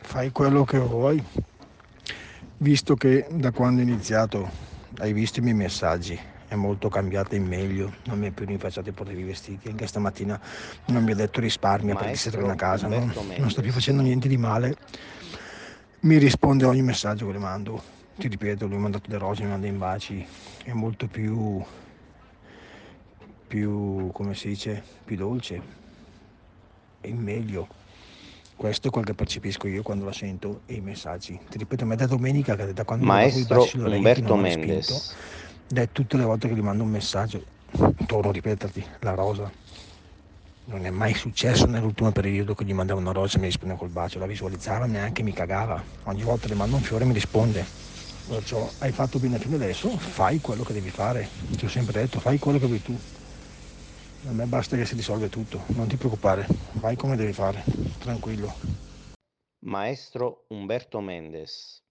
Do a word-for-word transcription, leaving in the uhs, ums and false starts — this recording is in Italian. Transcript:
fai quello che vuoi, visto che da quando ho iniziato hai visto i miei messaggi, è molto cambiata in meglio, non mi è più rinfacciato i portavi vestiti, anche stamattina non mi ha detto risparmia perché si torna a Maestro casa, no? Umberto Non sto più Mendes. facendo niente di male, mi risponde a ogni messaggio che le mando, ti ripeto, lui mi ha mandato le rose, mi manda in baci, è molto più, più, come si dice, più dolce, è meglio. Questo è quel che percepisco io quando la sento e i messaggi. Ti ripeto, me da domenica, che da quando gli ho dato i baci Maestro sulle orecchie che non Umberto ho respinto, Mendes. ed è tutte le volte che gli mando un messaggio, torno a ripeterti, la rosa. Non è mai successo nell'ultimo periodo che gli mandavo una rosa e mi risponde col bacio, la visualizzava, neanche mi cagava. Ogni volta le mando un fiore e mi risponde. Perciò hai fatto bene fino adesso, fai quello che devi fare. Ti ho sempre detto, fai quello che vuoi tu. A me basta che si risolve tutto, non ti preoccupare, vai come devi fare, tranquillo. Maestro Umberto Mendes.